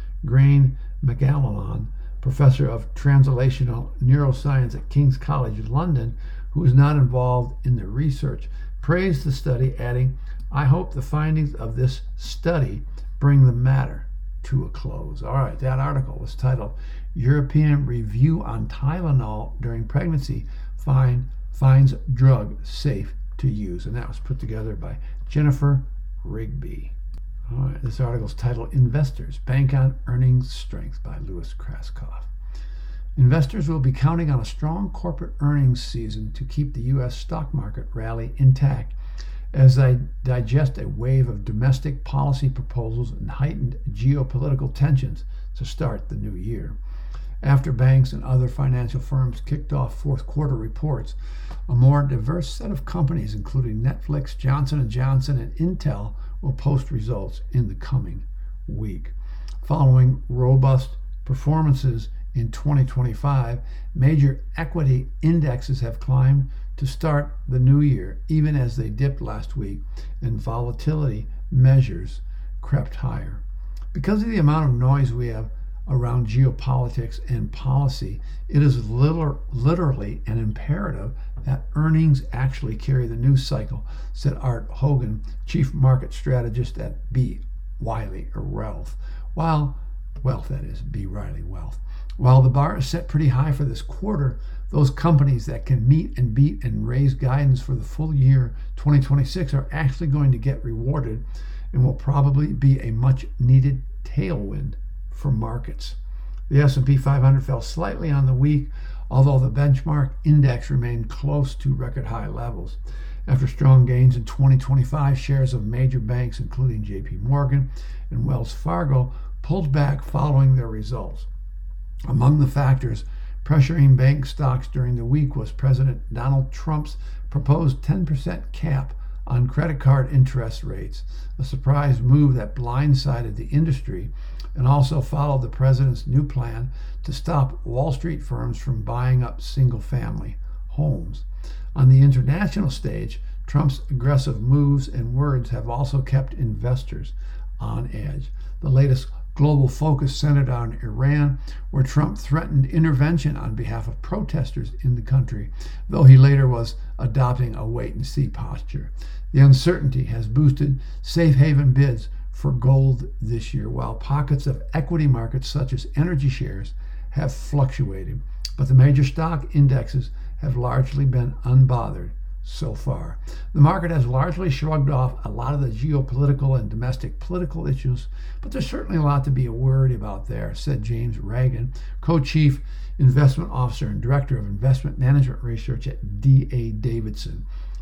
Grain McAlelon, professor of translational neuroscience at King's College London, who is not involved in the research, praised the study, adding, "I hope the findings of this study bring the matter to a close." All right, that article was titled European Review on Tylenol During Pregnancy Find, Finds Drug Safe to Use, and that was put together by Jennifer Rigby. All right, this article is titled Investors Bank on Earnings Strength by Louis Kraskoff. Investors will be counting on a strong corporate earnings season to keep the U S stock market rally intact as they digest a wave of domestic policy proposals and heightened geopolitical tensions to start the new year. After banks and other financial firms kicked off fourth quarter reports, a more diverse set of companies, including Netflix, Johnson and Johnson, and Intel, will post results in the coming week. Following robust performances in twenty twenty-five, major equity indexes have climbed to start the new year, even as they dipped last week and volatility measures crept higher. Because of the amount of noise we have around geopolitics and policy, it is liter- literally an imperative that earnings actually carry the news cycle, said Art Hogan, chief market strategist at B. Riley or Wealth. While Wealth, that is, B. Riley Wealth. While the bar is set pretty high for this quarter, those companies that can meet and beat and raise guidance for the full year twenty twenty-six are actually going to get rewarded and will probably be a much needed tailwind for markets. The S and P five hundred fell slightly on the week, although the benchmark index remained close to record high levels. After strong gains in twenty twenty-five, shares of major banks, including J P Morgan and Wells Fargo, pulled back following their results. Among the factors pressuring bank stocks during the week was President Donald Trump's proposed ten percent cap on credit card interest rates, a surprise move that blindsided the industry and also followed the president's new plan to stop Wall Street firms from buying up single-family homes. On the international stage, Trump's aggressive moves and words have also kept investors on edge. The latest global focus centered on Iran, where Trump threatened intervention on behalf of protesters in the country, though he later was adopting a wait-and-see posture. The uncertainty has boosted safe haven bids for gold this year, while pockets of equity markets such as energy shares have fluctuated, but the major stock indexes have largely been unbothered so far. The market has largely shrugged off a lot of the geopolitical and domestic political issues, but there's certainly a lot to be worried about there, said James Reagan, co-chief investment officer and director of investment management research at D A Davidson.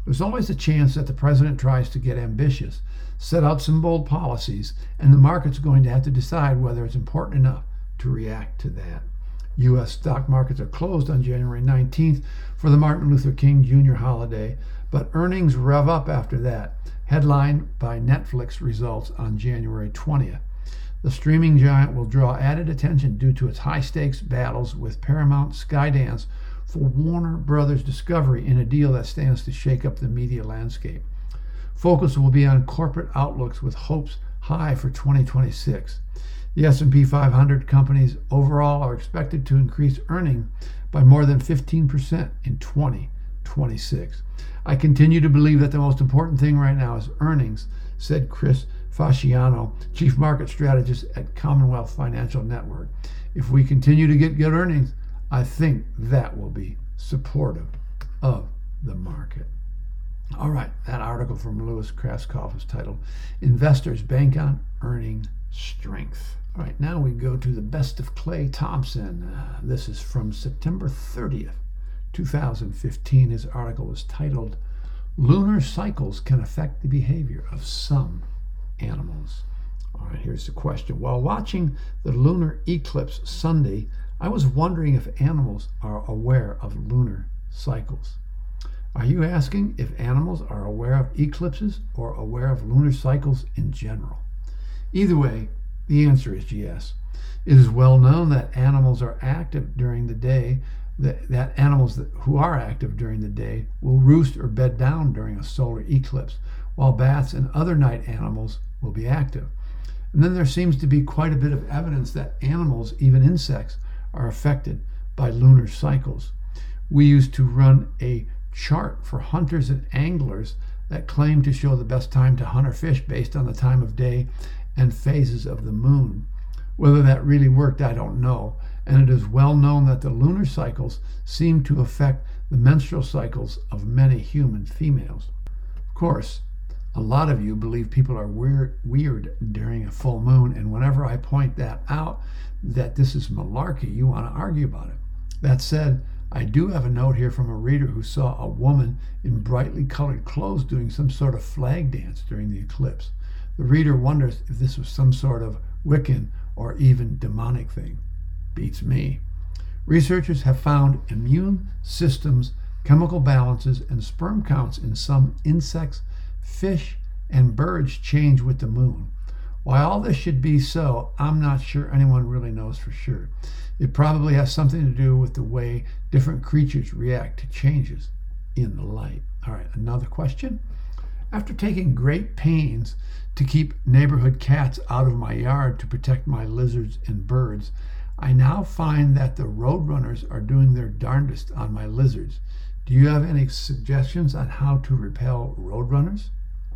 There's always a chance that the president tries to get ambitious, set out some bold policies, and the market's going to have to decide whether it's important enough to react to that. U S stock markets are closed on January nineteenth for the Martin Luther King Junior holiday, but earnings rev up after that, headlined by Netflix results on January twentieth. The streaming giant will draw added attention due to its high-stakes battles with Paramount Skydance for Warner Brothers Discovery in a deal that stands to shake up the media landscape. Focus will be on corporate outlooks with hopes high for twenty twenty-six. The S and P five hundred companies overall are expected to increase earnings by more than fifteen percent in twenty twenty-six. I continue to believe that the most important thing right now is earnings, said Chris Fasciano, Chief Market Strategist at Commonwealth Financial Network. If we continue to get good earnings, I think that will be supportive of the market. All right, that article from Lewis Kraskoff is titled, Investors Bank on Earning Strength. All right, now we go to the best of Clay Thompson. Uh, this is from September thirtieth, two thousand fifteen. His article is titled, Lunar Cycles Can Affect the Behavior of Some Animals. All right, here's the question. While watching the lunar eclipse Sunday, I was wondering if animals are aware of lunar cycles. Are you asking if animals are aware of eclipses or aware of lunar cycles in general? Either way, the answer is yes. It is well known that animals are active during the day, that, that animals that, who are active during the day will roost or bed down during a solar eclipse, while bats and other night animals will be active. And then there seems to be quite a bit of evidence that animals, even insects, are affected by lunar cycles. We used to run a chart for hunters and anglers that claimed to show the best time to hunt or fish based on the time of day and phases of the moon. Whether that really worked, I don't know, and it is well known that the lunar cycles seem to affect the menstrual cycles of many human females. Of course, a lot of you believe people are weird, weird during a full moon, and whenever I point that out, that this is malarkey, you want to argue about it. That said, I do have a note here from a reader who saw a woman in brightly colored clothes doing some sort of flag dance during the eclipse. The reader wonders if this was some sort of Wiccan or even demonic thing. Beats me. Researchers have found immune systems, chemical balances, and sperm counts in some insects, fish, and birds change with the moon. Why all this should be so, I'm not sure anyone really knows for sure. It probably has something to do with the way different creatures react to changes in the light. All right, another question. After taking great pains to keep neighborhood cats out of my yard to protect my lizards and birds, I now find that the roadrunners are doing their darndest on my lizards. Do you have any suggestions on how to repel roadrunners?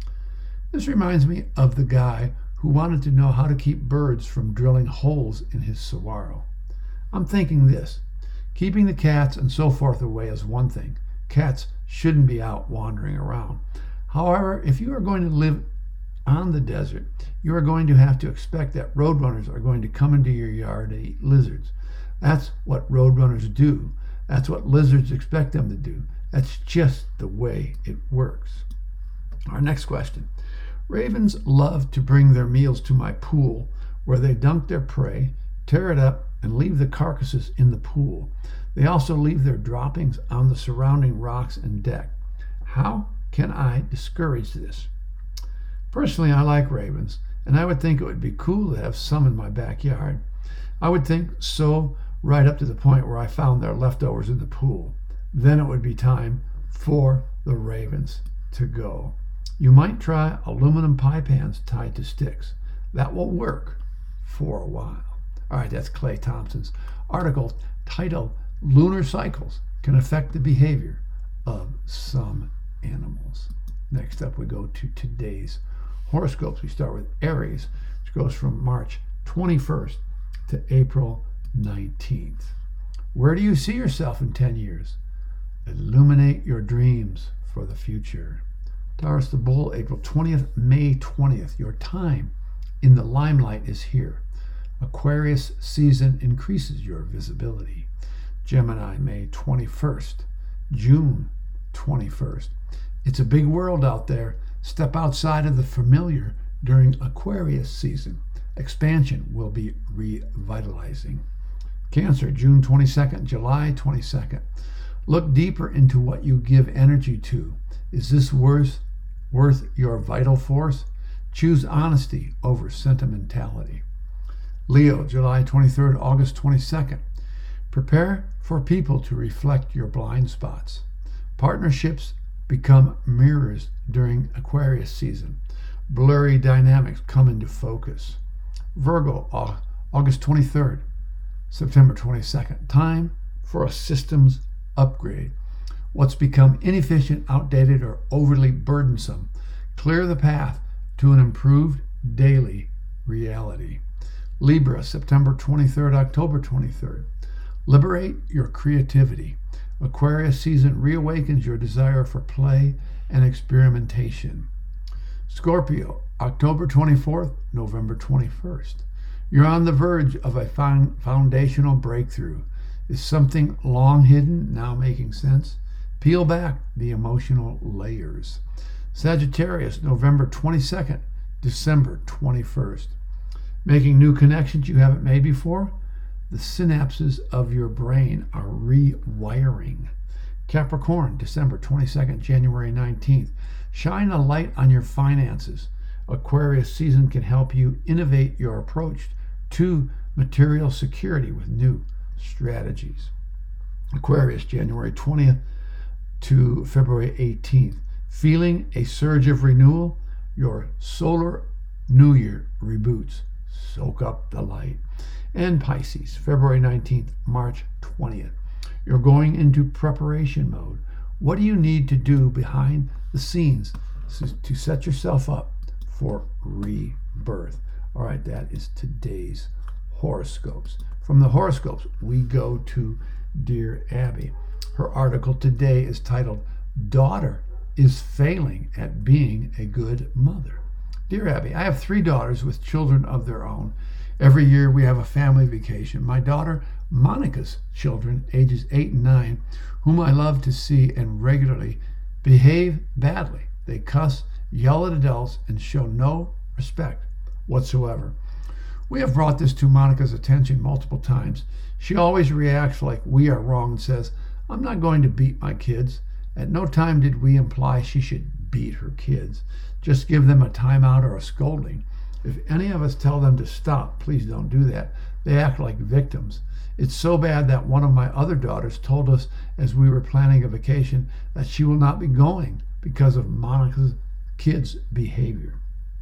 This reminds me of the guy who wanted to know how to keep birds from drilling holes in his saguaro. I'm thinking this, keeping the cats and so forth away is one thing. Cats shouldn't be out wandering around. However, if you are going to live on the desert, you are going to have to expect that roadrunners are going to come into your yard and eat lizards. That's what roadrunners do. That's what lizards expect them to do. That's just the way it works. Our next question. Ravens love to bring their meals to my pool, where they dunk their prey, tear it up, and leave the carcasses in the pool. They also leave their droppings on the surrounding rocks and deck. How can I discourage this? Personally, I like ravens, and I would think it would be cool to have some in my backyard. I would think so right up to the point where I found their leftovers in the pool. Then it would be time for the ravens to go. You might try aluminum pie pans tied to sticks. That will work for a while. All right, that's Clay Thompson's article titled Lunar Cycles Can Affect the Behavior of Some Animals. Next up, we go to today's horoscopes. We start with Aries, which goes from March twenty-first to April nineteenth. Where do you see yourself in ten years? Illuminate your dreams for the future. Taurus the Bull, April twentieth, May twentieth. Your time in the limelight is here. Aquarius season increases your visibility. Gemini, May twenty-first, June twenty-first. It's a big world out there. Step outside of the familiar during Aquarius season. Expansion will be revitalizing. Cancer, June twenty-second, July twenty-second. Look deeper into what you give energy to. Is this worth, worth your vital force? Choose honesty over sentimentality. Leo, July twenty-third, August twenty-second. Prepare for people to reflect your blind spots. Partnerships become mirrors during Aquarius season. Blurry dynamics come into focus. Virgo, August twenty-third, September twenty-second. Time for a systems upgrade. What's become inefficient, outdated, or overly burdensome, clear the path to an improved daily reality. Libra, September twenty-third, October twenty-third. Liberate your creativity. Aquarius season reawakens your desire for play and experimentation. Scorpio, October twenty-fourth, November twenty-first. You're on the verge of a foundational breakthrough. Is something long hidden now making sense? Peel back the emotional layers. Sagittarius, November twenty-second, December twenty-first. Making new connections you haven't made before? The synapses of your brain are rewiring. Capricorn, December twenty-second, January nineteenth. Shine a light on your finances. Aquarius season can help you innovate your approach to material security with new strategies. Aquarius, January twentieth to February eighteenth. Feeling a surge of renewal? Your solar new year reboots. Soak up the light. And Pisces, February nineteenth, March twentieth. You're going into preparation mode. What do you need to do behind the scenes to set yourself up for rebirth? All right, that is today's horoscopes. From the horoscopes, we go to Dear Abby. Her article today is titled, Daughter is Failing at Being a Good Mother. Dear Abby, I have three daughters with children of their own. Every year we have a family vacation. My daughter Monica's children, ages eight and nine, whom I love to see and regularly, behave badly. They cuss, yell at adults, and show no respect whatsoever. We have brought this to Monica's attention multiple times. She always reacts like we are wrong and says, I'm not going to beat my kids. At no time did we imply she should beat her kids. Just give them a timeout or a scolding. If any of us tell them to stop, please don't do that. They act like victims. It's so bad that one of my other daughters told us as we were planning a vacation that she will not be going because of Monica's kids' behavior.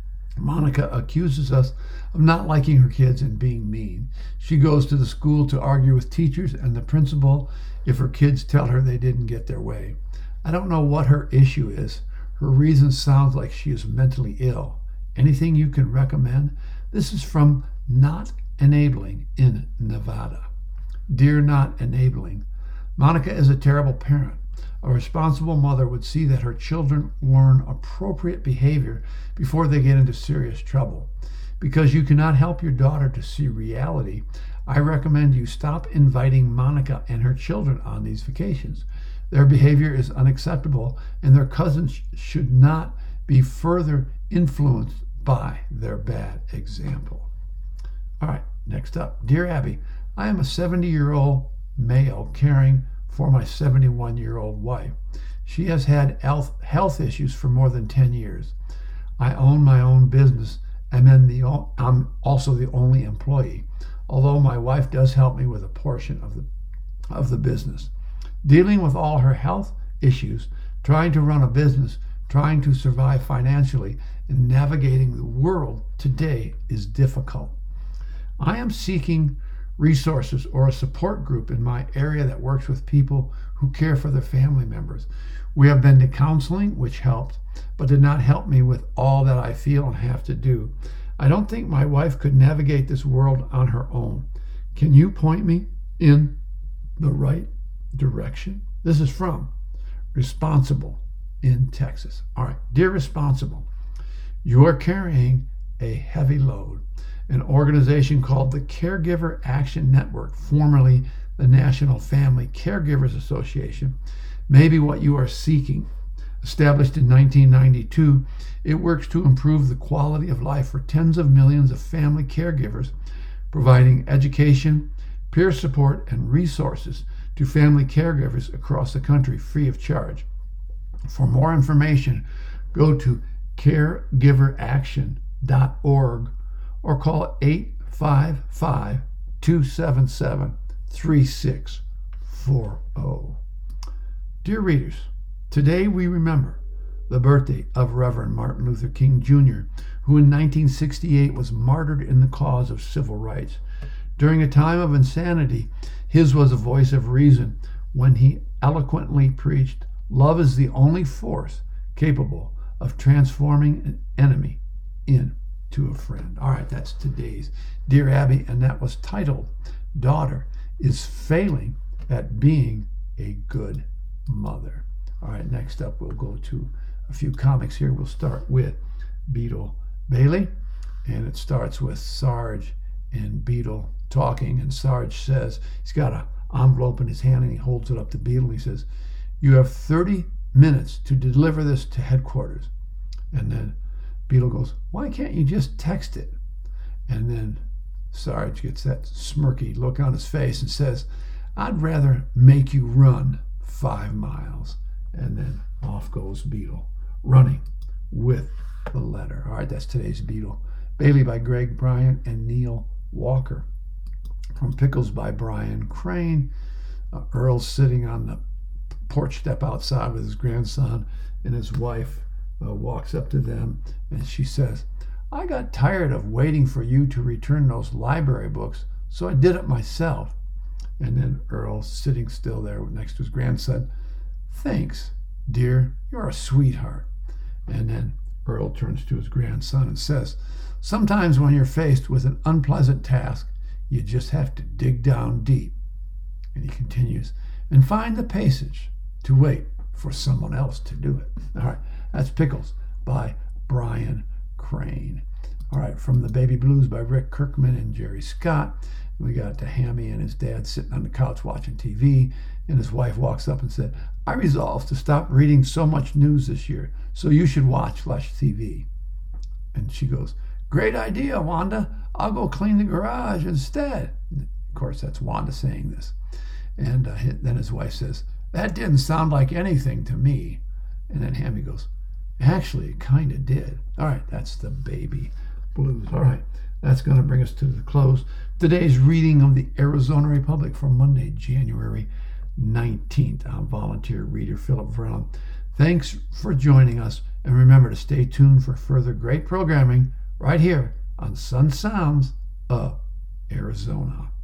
Monica accuses us of not liking her kids and being mean. She goes to the school to argue with teachers and the principal if her kids tell her they didn't get their way. I don't know what her issue is. Her reason sounds like she is mentally ill. Anything you can recommend? This is from Not Enabling in Nevada. Dear Not Enabling, Monica is a terrible parent. A responsible mother would see that her children learn appropriate behavior before they get into serious trouble. Because you cannot help your daughter to see reality, I recommend you stop inviting Monica and her children on these vacations. Their behavior is unacceptable, and their cousins should not be further influenced by their bad example. All right, next up. Dear Abby, I am a seventy-year-old male caring for my seventy-one-year-old wife. She has had health, health issues for more than ten years. I own my own business and then the, I'm also the only employee, although my wife does help me with a portion of the, of the business. Dealing with all her health issues, trying to run a business, trying to survive financially, and navigating the world today is difficult. I am seeking resources or a support group in my area that works with people who care for their family members. We have been to counseling, which helped, but did not help me with all that I feel and have to do. I don't think my wife could navigate this world on her own. Can you point me in the right direction? This is from Responsible in Texas. All right, dear Responsible, you are carrying a heavy load. An organization called the Caregiver Action Network, formerly the National Family Caregivers Association, may be what you are seeking. Established in nineteen ninety-two, it works to improve the quality of life for tens of millions of family caregivers, providing education, peer support, and resources to family caregivers across the country free of charge. For more information, go to caregiver action dot org or call eight five five, two seven seven, three six four zero. Dear readers, today we remember the birthday of Reverend Martin Luther King Junior, who in nineteen sixty-eight was martyred in the cause of civil rights. During a time of insanity, his was a voice of reason when he eloquently preached, "Love is the only force capable of transforming an enemy into a friend." All right, that's today's Dear Abby, and that was titled, Daughter is Failing at Being a Good Mother. All right, next up we'll go to a few comics here. We'll start with Beetle Bailey, and it starts with Sarge and Beetle talking, and Sarge says, he's got an envelope in his hand and he holds it up to Beetle and he says, "You have thirty minutes to deliver this to headquarters." And then Beetle goes, "Why can't you just text it?" And then Sarge gets that smirky look on his face and says, "I'd rather make you run five miles. And then off goes Beetle, running with the letter. All right, that's today's Beetle Bailey by Greg Bryant and Neil Walker. From Pickles by Brian Crane. Uh, Earl's sitting on the porch step outside with his grandson, and his wife uh, walks up to them and she says, "I got tired of waiting for you to return those library books, so I did it myself." And then Earl, sitting still there next to his grandson, "Thanks, dear, you're a sweetheart." And then Earl turns to his grandson and says, "Sometimes when you're faced with an unpleasant task, you just have to dig down deep." And he continues, "And find the passage to wait for someone else to do it." All right, that's Pickles by Brian Crane. All right, from the Baby Blues by Rick Kirkman and Jerry Scott, we got to Hammy and his dad sitting on the couch watching T V, and his wife walks up and said, "I resolved to stop reading so much news this year, so you should watch less T V." And she goes, "Great idea, Wanda. I'll go clean the garage instead." Of course, that's Wanda saying this. And uh, then his wife says, "That didn't sound like anything to me." And then Hammy goes, "Actually, it kind of did." All right, that's the Baby Blues. All right, that's going to bring us to the close. Today's reading of the Arizona Republic for Monday, January nineteenth. I'm volunteer reader Philip Brown. Thanks for joining us, and remember to stay tuned for further great programming right here on Sun Sounds of Arizona.